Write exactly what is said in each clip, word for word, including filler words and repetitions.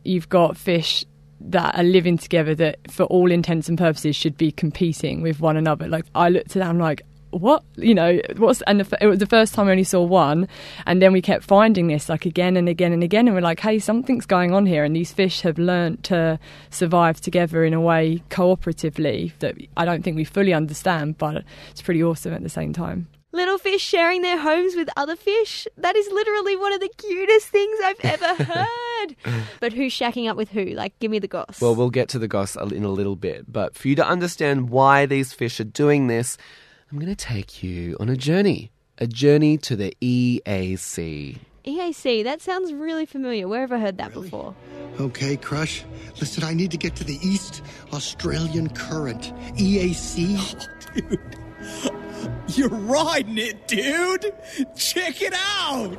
you've got fish that are living together that for all intents and purposes should be competing with one another. Like, I looked at that, I'm like, what? You know, what's, and the, it was the first time I only saw one, and then we kept finding this like again and again and again, and we're like, hey, something's going on here, and these fish have learnt to survive together in a way cooperatively that I don't think we fully understand, but it's pretty awesome at the same time. Little fish sharing their homes with other fish? That is literally one of the cutest things I've ever heard. But who's shacking up with who? Like, give me the goss. Well, we'll get to the goss in a little bit, but for you to understand why these fish are doing this, I'm going to take you on a journey. A journey to the E A C. E A C, that sounds really familiar. Where have I heard that Really? before? Okay, Crush. Listen, I need to get to the East Australian Current. E A C. Oh, dude. You're riding it, dude. Check it out.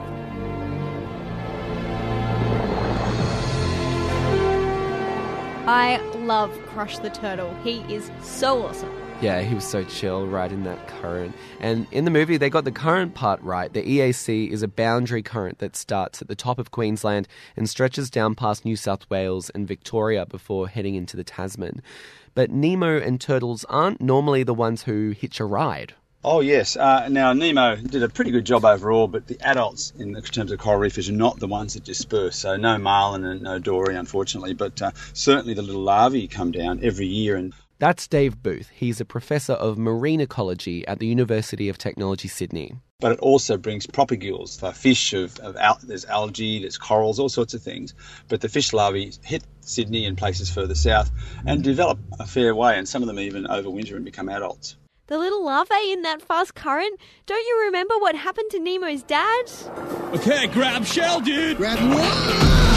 I love Crush the Turtle. He is so awesome. Yeah, he was so chill right in that current. And in the movie, they got the current part right. The E A C is a boundary current that starts at the top of Queensland and stretches down past New South Wales and Victoria before heading into the Tasman. But Nemo and turtles aren't normally the ones who hitch a ride. Oh, yes. Uh, now, Nemo did a pretty good job overall, but the adults in the, terms of coral reefers are not the ones that disperse. So no marlin and no dory, unfortunately, but uh, certainly the little larvae come down every year. And That's Dave Booth. He's a professor of marine ecology at the University of Technology, Sydney. But it also brings propagules, for fish, of, of al- there's algae, there's corals, all sorts of things. But the fish larvae hit Sydney and places further south and develop a fair way, and some of them even overwinter and become adults. The little larvae in that fast current? Don't you remember what happened to Nemo's dad? Okay, grab shell, dude. Grab one.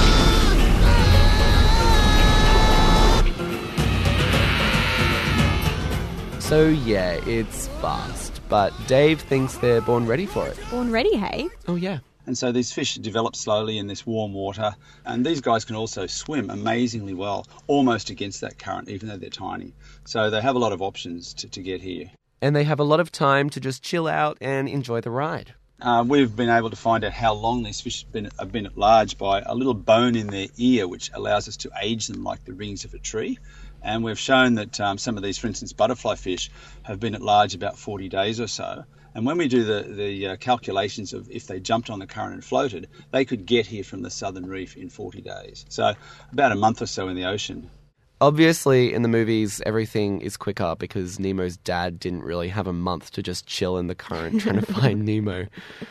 So yeah, it's fast, but Dave thinks they're born ready for it. Born ready, hey? Oh yeah. And so these fish develop slowly in this warm water, and these guys can also swim amazingly well, almost against that current, even though they're tiny. So they have a lot of options to, to get here. And they have a lot of time to just chill out and enjoy the ride. Uh, we've been able to find out how long these fish have been, have been at large by a little bone in their ear, which allows us to age them like the rings of a tree. And we've shown that um, some of these, for instance, butterfly fish, have been at large about forty days or so. And when we do the, the uh, calculations of if they jumped on the current and floated, they could get here from the southern reef in forty days. So about a month or so in the ocean. Obviously, in the movies, everything is quicker because Nemo's dad didn't really have a month to just chill in the current trying to find Nemo.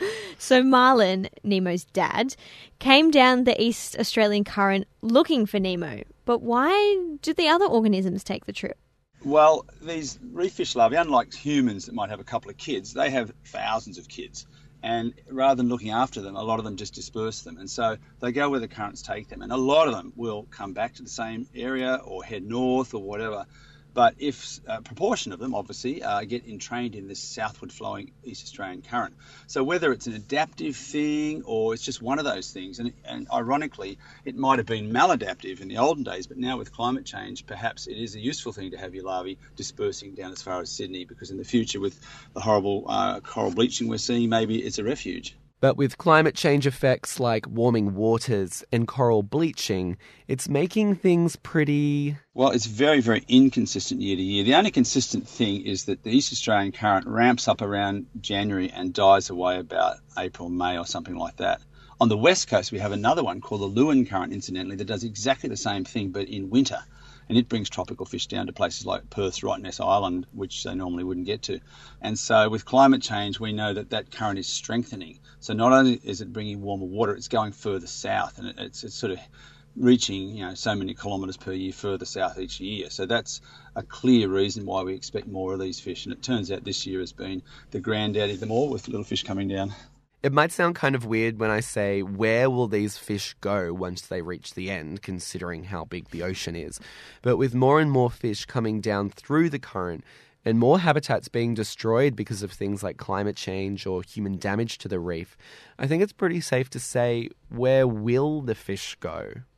So Marlin, Nemo's dad, came down the East Australian Current looking for Nemo. But why did the other organisms take the trip? Well, these reef fish larvae, unlike humans that might have a couple of kids, they have thousands of kids. And rather than looking after them, a lot of them just disperse them. And so they go where the currents take them. And a lot of them will come back to the same area or head north or whatever. But if a proportion of them, obviously, uh, get entrained in this southward flowing East Australian current. So whether it's an adaptive thing or it's just one of those things, and, and ironically, it might have been maladaptive in the olden days, but now with climate change, perhaps it is a useful thing to have your larvae dispersing down as far as Sydney, because in the future, with the horrible uh, coral bleaching we're seeing, maybe it's a refuge. But with climate change effects like warming waters and coral bleaching, it's making things pretty... Well, it's very, very inconsistent year to year. The only consistent thing is that the East Australian current ramps up around January and dies away about April, May or something like that. On the west coast, we have another one called the Lewin current, incidentally, that does exactly the same thing, but in winter. And it brings tropical fish down to places like Perth's Rottnest Island, which they normally wouldn't get to. And so with climate change, we know that that current is strengthening. So not only is it bringing warmer water, it's going further south, and it's, it's sort of reaching, you know, so many kilometres per year further south each year. So that's a clear reason why we expect more of these fish. And it turns out this year has been the granddaddy of them all, with little fish coming down. It might sound kind of weird when I say, where will these fish go once they reach the end, considering how big the ocean is? But with more and more fish coming down through the current and more habitats being destroyed because of things like climate change or human damage to the reef, I think it's pretty safe to say, where will the fish go?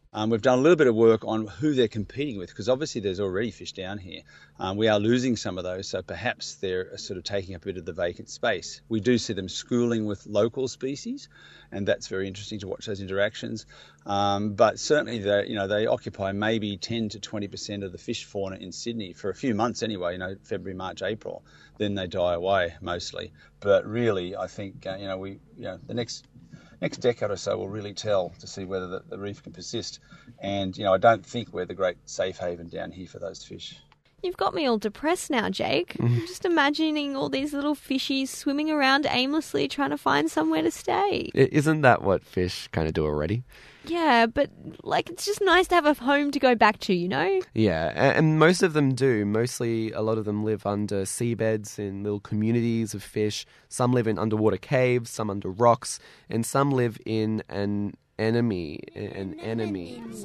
Um, we've done a little bit of work on who they're competing with, because obviously there's already fish down here. Um, we are losing some of those, so perhaps they're sort of taking up a bit of the vacant space. We do see them schooling with local species, and that's very interesting to watch those interactions. Um, but certainly, they, you know, they occupy maybe ten to twenty percent of the fish fauna in Sydney for a few months anyway. You know, February, March, April. Then they die away mostly. But really, I think uh, you know we, you know, the next. Next decade or so will really tell to see whether the, the reef can persist. And, you know, I don't think we're the great safe haven down here for those fish. You've got me all depressed now, Jake. I'm just imagining all these little fishies swimming around aimlessly trying to find somewhere to stay. Isn't that what fish kind of do already? Yeah, but, like, it's just nice to have a home to go back to, you know? Yeah, a- and most of them do. Mostly, a lot of them live under seabeds in little communities of fish. Some live in underwater caves, some under rocks, and some live in an enemy, an enemies.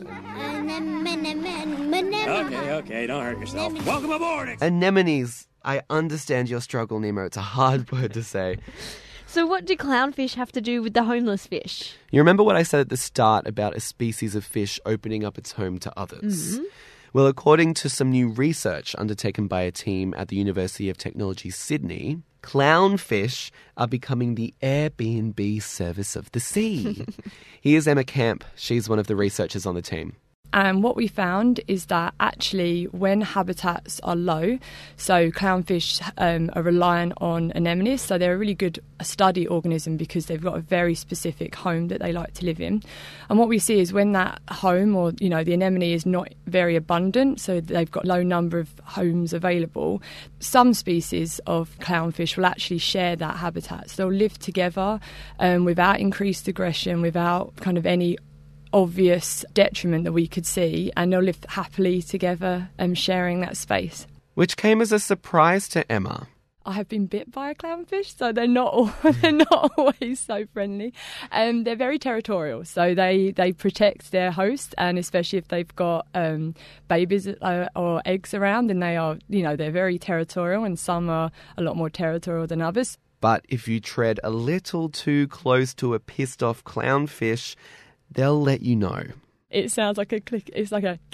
Okay, okay, don't hurt yourself. Welcome aboard! Anemones. I understand your struggle, Nemo. It's a hard word to say. So what do clownfish have to do with the homeless fish? You remember what I said at the start about a species of fish opening up its home to others? Mm-hmm. Well, according to some new research undertaken by a team at the University of Technology, Sydney, clownfish are becoming the Airbnb service of the sea. Here's Emma Camp. She's one of the researchers on the team. And what we found is that actually when habitats are low, so clownfish um, are reliant on anemones, so they're a really good study organism because they've got a very specific home that they like to live in. And what we see is when that home, or you know, the anemone is not very abundant, so they've got low number of homes available, some species of clownfish will actually share that habitat. So they'll live together um, without increased aggression, without kind of any obvious detriment that we could see, and they'll live happily together and um, sharing that space. Which came as a surprise to Emma. I have been bit by a clownfish, so they're not all, they're not always so friendly. Um, they're very territorial, so they, they protect their host, and especially if they've got um, babies uh, or eggs around, then they are, you know, they're very territorial, and some are a lot more territorial than others. But if you tread a little too close to a pissed off clownfish, they'll let you know. It sounds like a click. It's like a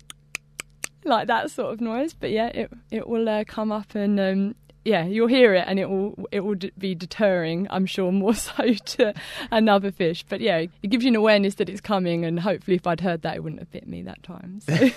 like that sort of noise. But yeah, it it will uh, come up and um, yeah, you'll hear it, and it will it will d- be deterring, I'm sure, more so to another fish. But yeah, it gives you an awareness that it's coming, and hopefully, if I'd heard that, it wouldn't have bit me that time. So.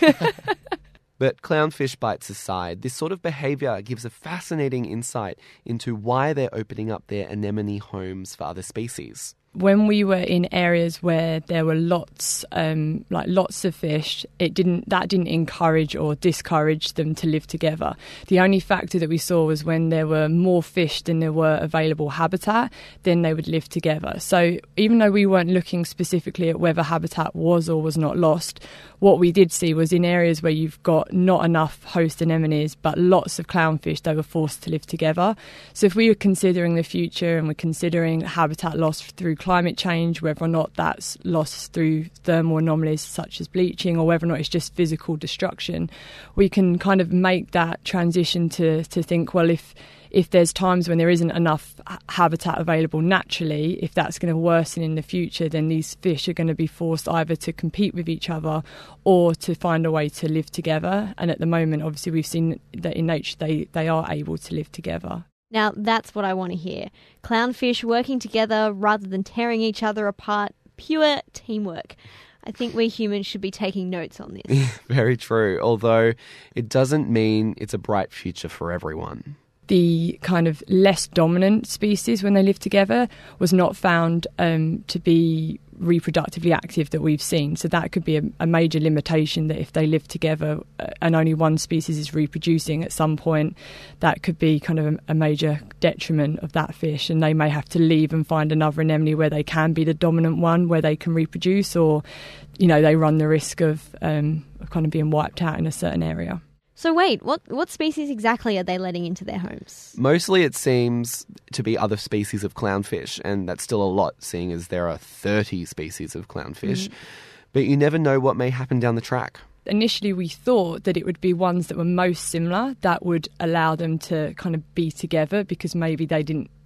But clownfish bites aside, this sort of behaviour gives a fascinating insight into why they're opening up their anemone homes for other species. When we were in areas where there were lots, um, like lots of fish, it didn't that didn't encourage or discourage them to live together. The only factor that we saw was when there were more fish than there were available habitat, then they would live together. So even though we weren't looking specifically at whether habitat was or was not lost, what we did see was in areas where you've got not enough host anemones but lots of clownfish, they were forced to live together. So if we were considering the future and we're considering habitat loss through climate change, whether or not that's lost through thermal anomalies such as bleaching, or whether or not it's just physical destruction, we can kind of make that transition to, to think, well, if if there's times when there isn't enough habitat available naturally, if that's going to worsen in the future, then these fish are going to be forced either to compete with each other or to find a way to live together. And at the moment, obviously, we've seen that in nature they, they are able to live together. Now, that's what I want to hear. Clownfish working together rather than tearing each other apart. Pure teamwork. I think we humans should be taking notes on this. Very true, although it doesn't mean it's a bright future for everyone. The kind of less dominant species, when they live together, was not found um, to be reproductively active that we've seen. So that could be a, a major limitation, that if they live together uh, and only one species is reproducing at some point, that could be kind of a, a major detriment of that fish, and they may have to leave and find another anemone where they can be the dominant one, where they can reproduce, or, you know, they run the risk of um, kind of being wiped out in a certain area. So wait, what what species exactly are they letting into their homes? Mostly it seems to be other species of clownfish, and that's still a lot, seeing as there are thirty species of clownfish. Mm. But you never know what may happen down the track. Initially, we thought that it would be ones that were most similar that would allow them to kind of be together, because maybe they didn't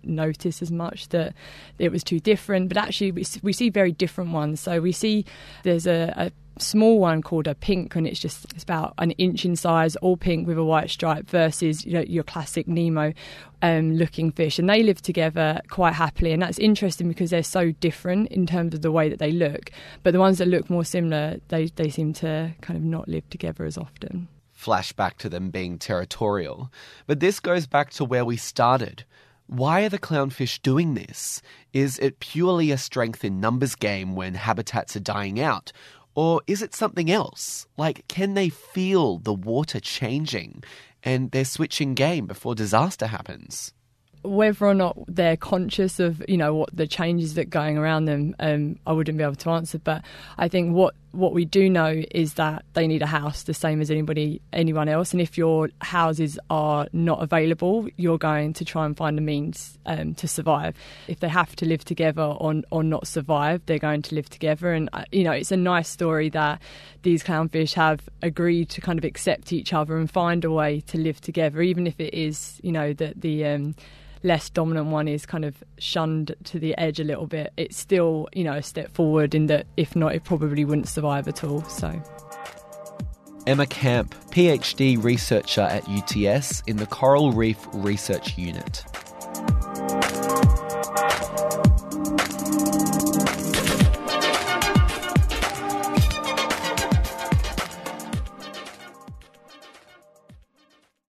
notice as much that it was too different. But actually, we, we see very different ones. So we see there's a, a small one called a pink, and it's just it's about an inch in size, all pink with a white stripe, versus you know your classic Nemo um, looking fish, and they live together quite happily. And that's interesting because they're so different in terms of the way that they look, but the ones that look more similar, they, they seem to kind of not live together as often. Flashback to them being territorial. But this goes back to where we started. Why are the clownfish doing this? Is it purely a strength in numbers game when habitats are dying out? Or is it something else? Like, can they feel the water changing and they're switching game before disaster happens? Whether or not they're conscious of, you know, what the changes that are going around them, um, I wouldn't be able to answer. But I think what, what we do know is that they need a house the same as anybody, anyone else. And if your houses are not available, you're going to try and find a means um, to survive. If they have to live together or, or not survive, they're going to live together. And, uh, you know, it's a nice story that these clownfish have agreed to kind of accept each other and find a way to live together, even if it is, you know, that the... Um, less dominant one is kind of shunned to the edge a little bit. It's still, you know, a step forward in that if not, it probably wouldn't survive at all. So, Emma Camp, PhD researcher at U T S in the Coral Reef Research Unit.